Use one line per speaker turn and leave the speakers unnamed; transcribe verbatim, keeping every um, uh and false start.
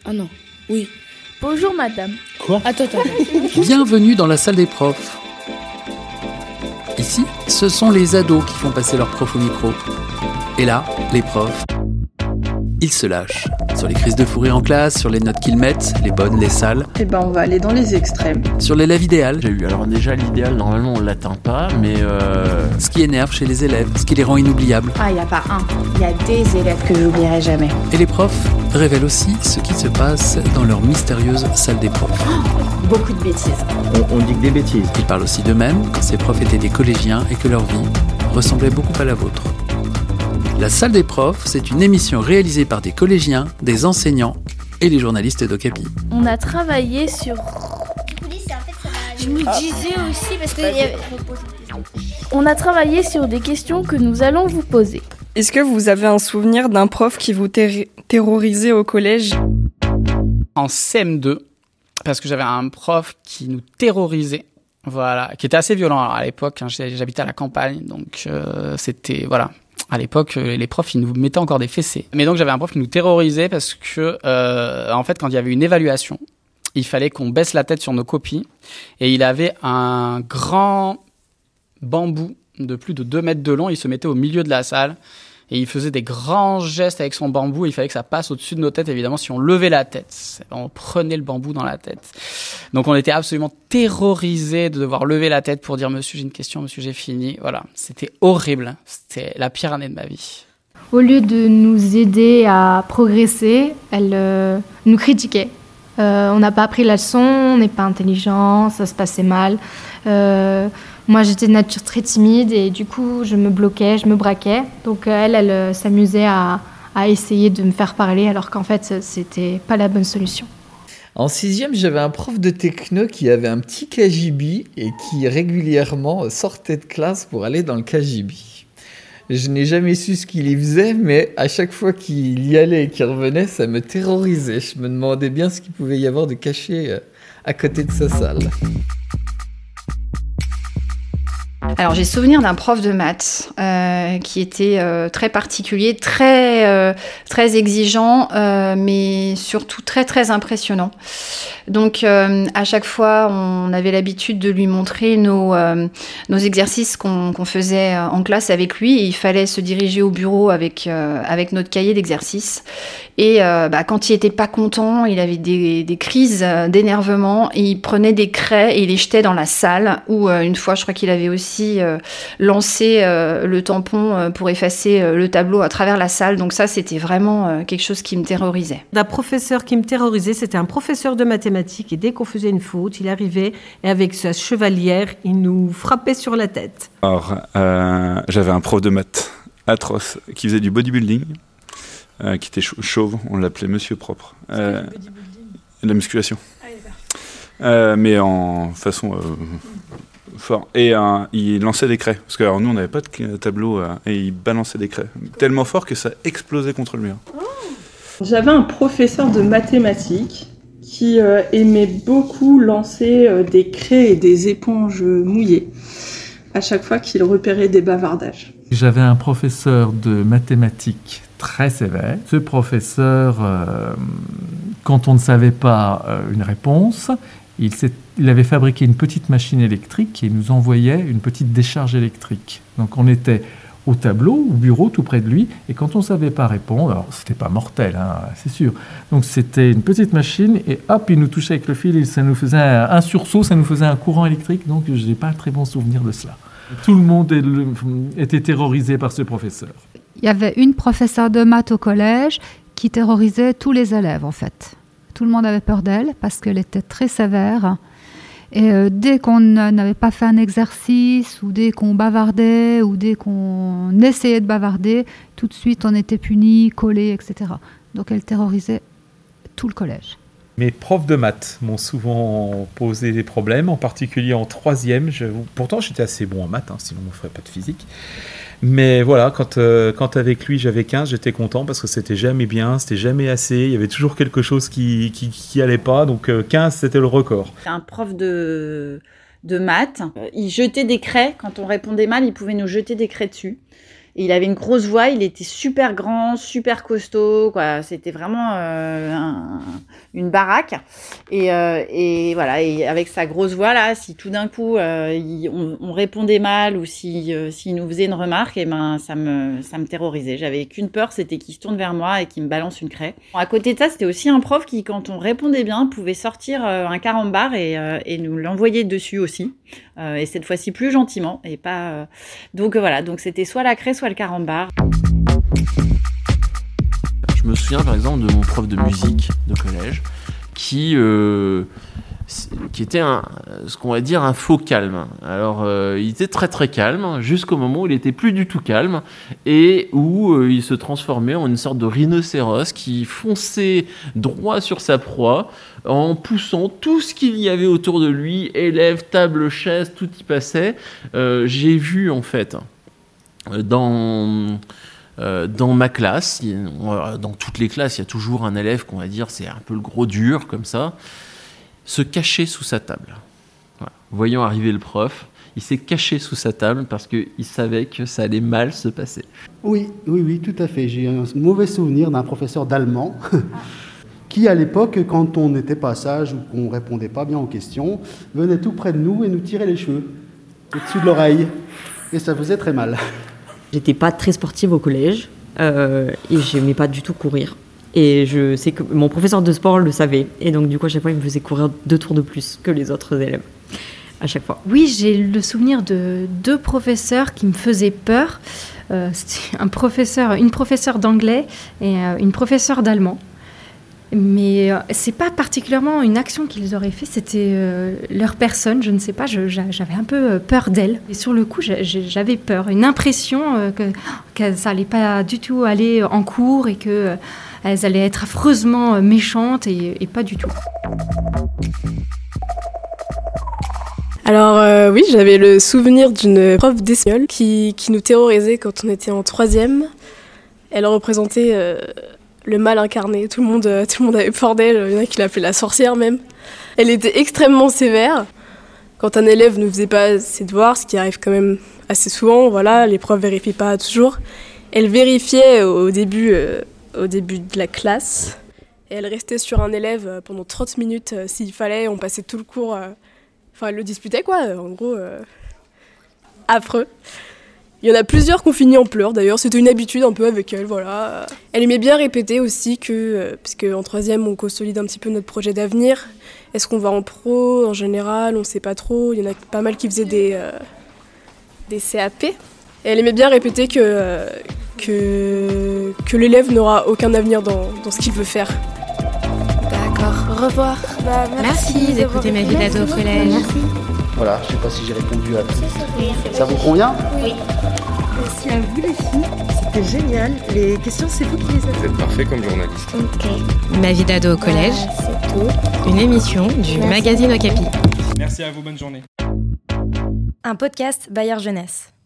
Ah non, oui.
Bonjour madame.
Quoi ?
Attends, attends.
Bienvenue dans la salle des profs. Ici, ce sont les ados qui font passer leurs profs au micro. Et là, les profs, ils se lâchent. Sur les crises de fou rire en classe, sur les notes qu'ils mettent, les bonnes, les sales.
Eh ben, on va aller dans les extrêmes.
Sur l'élève idéal.
J'ai eu, alors déjà l'idéal, normalement on l'atteint pas, mais euh...
Ce qui énerve chez les élèves, ce qui les rend inoubliables.
Ah, il n'y a pas un, il y a des élèves que j'oublierai jamais.
Et les profs révèlent aussi ce qui se passe dans leur mystérieuse salle des profs.
Oh, beaucoup de bêtises.
On, on dit que des bêtises.
Ils parlent aussi d'eux-mêmes, quand ces profs étaient des collégiens et que leur vie ressemblait beaucoup à la vôtre. La salle des profs, c'est une émission réalisée par des collégiens, des enseignants et les journalistes d'Okapi.
On a travaillé sur...
Je me disais aussi parce que...
On a travaillé sur des questions que nous allons vous poser.
Est-ce que vous avez un souvenir d'un prof qui vous ter- terrorisait au collège ?
En C M deux, parce que j'avais un prof qui nous terrorisait, voilà, qui était assez violent. Alors à l'époque, hein, j'habitais à la campagne, donc euh, c'était... voilà. À l'époque, les profs, ils nous mettaient encore des fessées. Mais donc, j'avais un prof qui nous terrorisait parce que, euh, en fait, quand il y avait une évaluation, il fallait qu'on baisse la tête sur nos copies. Et il avait un grand bambou de plus de deux mètres de long. Il se mettait au milieu de la salle et il faisait des grands gestes avec son bambou. Il fallait que ça passe au-dessus de nos têtes, évidemment, si on levait la tête. On prenait le bambou dans la tête. Donc, on était absolument terrorisés de devoir lever la tête pour dire « Monsieur, j'ai une question, monsieur, j'ai fini ». Voilà, c'était horrible. C'était la pire année de ma vie.
Au lieu de nous aider à progresser, elle euh, nous critiquait. Euh, on n'a pas appris la leçon, on n'est pas intelligent, ça se passait mal. Euh, Moi, j'étais de nature très timide et du coup, je me bloquais, je me braquais. Donc, elle, elle euh, s'amusait à, à essayer de me faire parler alors qu'en fait, c'était pas la bonne solution.
En sixième, j'avais un prof de techno qui avait un petit K G B et qui régulièrement sortait de classe pour aller dans le K G B. Je n'ai jamais su ce qu'il y faisait, mais à chaque fois qu'il y allait et qu'il revenait, ça me terrorisait. Je me demandais bien ce qu'il pouvait y avoir de caché à côté de sa salle.
Alors, j'ai souvenir d'un prof de maths euh, qui était euh, très particulier, très, euh, très exigeant, euh, mais surtout très, très impressionnant. Donc, euh, à chaque fois, on avait l'habitude de lui montrer nos, euh, nos exercices qu'on, qu'on faisait en classe avec lui. Et il fallait se diriger au bureau avec, euh, avec notre cahier d'exercices. Et euh, bah, quand il n'était pas content, il avait des, des crises d'énervement. Et il prenait des craies et il les jetait dans la salle. Ou euh, une fois, je crois qu'il avait aussi euh, lancé euh, le tampon euh, pour effacer euh, le tableau à travers la salle. Donc ça, c'était vraiment euh, quelque chose qui me terrorisait.
Un professeur qui me terrorisait, c'était un professeur de mathématiques. Et dès qu'on faisait une faute, il arrivait et avec sa chevalière, il nous frappait sur la tête.
Alors, euh, j'avais un prof de maths atroce qui faisait du bodybuilding, euh, qui était chauve, on l'appelait Monsieur Propre. Euh, la musculation. Ah, euh, mais en façon euh, fort. Et euh, il lançait des craies, parce que alors, nous on n'avait pas de tableau, euh, et il balançait des craies. Tellement fort que ça explosait contre le mur.
Oh. J'avais un professeur de mathématiques qui euh, aimait beaucoup lancer euh, des craies et des éponges mouillées à chaque fois qu'il repérait des bavardages.
J'avais un professeur de mathématiques très sévère. Ce professeur, euh, quand on ne savait pas euh, une réponse, il, s'est, il avait fabriqué une petite machine électrique et nous envoyait une petite décharge électrique. Donc on était au tableau, au bureau, tout près de lui, et quand on ne savait pas répondre, alors c'était pas mortel, hein, c'est sûr, donc c'était une petite machine, et hop, il nous touchait avec le fil, et ça nous faisait un, un sursaut, ça nous faisait un courant électrique, donc je n'ai pas un très bon souvenir de cela. Tout le monde est, était terrorisé par ce professeur.
Il y avait une professeure de maths au collège qui terrorisait tous les élèves, en fait. Tout le monde avait peur d'elle, parce qu'elle était très sévère. Et euh, dès qu'on n'avait pas fait un exercice, ou dès qu'on bavardait, ou dès qu'on essayait de bavarder, tout de suite on était puni, collé, et cetera. Donc elle terrorisait tout le collège.
Mes profs de maths m'ont souvent posé des problèmes, en particulier en troisième. Je, pourtant j'étais assez bon en maths, hein, sinon on ne ferait pas de physique. Mais voilà, quand, euh, quand avec lui j'avais quinze, j'étais content parce que c'était jamais bien, c'était jamais assez, il y avait toujours quelque chose qui qui, qui allait pas, donc euh, quinze c'était le record.
Un prof de, de maths, il jetait des craies, quand on répondait mal, il pouvait nous jeter des craies dessus. Et il avait une grosse voix, il était super grand, super costaud, quoi. C'était vraiment euh, un, une baraque. Et, euh, et voilà, et avec sa grosse voix là, si tout d'un coup euh, il, on, on répondait mal ou si euh, s'il nous faisait une remarque, et ben ça me ça me terrorisait. J'avais qu'une peur, c'était qu'il se tourne vers moi et qu'il me balance une craie. Bon, à côté de ça, c'était aussi un prof qui, quand on répondait bien, pouvait sortir euh, un carambar et, euh, et nous l'envoyer dessus aussi. Euh, et cette fois-ci plus gentiment et pas. Euh... Donc euh, voilà, donc c'était soit la craie, soit le carambar.
Je me souviens par exemple de mon prof de musique de collège qui, euh, qui était un, ce qu'on va dire un faux calme. Alors euh, il était très très calme jusqu'au moment où il était plus du tout calme et où euh, il se transformait en une sorte de rhinocéros qui fonçait droit sur sa proie en poussant tout ce qu'il y avait autour de lui, élèves, tables, chaises, tout y passait. Euh, j'ai vu en fait dans... Euh, dans ma classe, dans toutes les classes, il y a toujours un élève qu'on va dire c'est un peu le gros dur comme ça, se cacher sous sa table. Voilà. Voyant arriver le prof, il s'est caché sous sa table parce qu'il savait que ça allait mal se passer.
Oui, oui, oui, tout à fait. J'ai un mauvais souvenir d'un professeur d'allemand qui, à l'époque, quand on n'était pas sage ou qu'on ne répondait pas bien aux questions, venait tout près de nous et nous tirait les cheveux au-dessus de l'oreille. Et ça faisait très mal.
J'étais pas très sportive au collège euh, et j'aimais pas du tout courir. Et je sais que mon professeur de sport le savait. Et donc, du coup, à chaque fois, il me faisait courir deux tours de plus que les autres élèves. À chaque fois.
Oui, j'ai le souvenir de deux professeurs qui me faisaient peur. Euh, c'était un professeur, une professeure d'anglais et euh, une professeure d'allemand. Mais euh, c'est pas particulièrement une action qu'ils auraient fait, c'était euh, leur personne, je ne sais pas, je, j'avais un peu peur d'elles. Et sur le coup, j'avais peur, une impression euh, que, que ça allait pas du tout aller en cours et que euh, elles allaient être affreusement méchantes et, et pas du tout.
Alors euh, oui, j'avais le souvenir d'une prof d'espagnol qui, qui nous terrorisait quand on était en troisième. Elle représentait... Euh, le mal incarné, tout le monde, euh, tout le monde avait peur d'elle, il y en a qui l'appelaient la sorcière même. Elle était extrêmement sévère. Quand un élève ne faisait pas ses devoirs, ce qui arrive quand même assez souvent, voilà, les profs ne vérifient pas toujours, elle vérifiait au début, euh, au début de la classe. Et elle restait sur un élève pendant trente minutes euh, s'il fallait, on passait tout le cours, euh, enfin elle le disputait quoi, en gros, euh, affreux. Il y en a plusieurs qui ont fini en pleurs, d'ailleurs, c'était une habitude un peu avec elle, voilà. Elle aimait bien répéter aussi que, euh, parce qu'en troisième, on consolide un petit peu notre projet d'avenir. Est-ce qu'on va en pro, en général, on ne sait pas trop. Il y en a pas mal qui faisaient des, euh, des C A P. Et elle aimait bien répéter que, euh, que, que l'élève n'aura aucun avenir dans, dans ce qu'il veut faire.
D'accord, au revoir.
Bah, merci, merci d'écouter Ma vie d'ado au collège. Merci.
Voilà, je ne sais pas si j'ai répondu à tout. Ça vous convient ?
Oui.
Merci à vous les filles, c'était génial. Les questions, c'est vous qui les avez.
Vous êtes parfait comme journaliste.
Ok. Ma vie d'ado au collège,
voilà, c'est tout.
Une émission du Merci. Magazine Okapi.
Merci à vous, bonne journée.
Un podcast Bayard Jeunesse.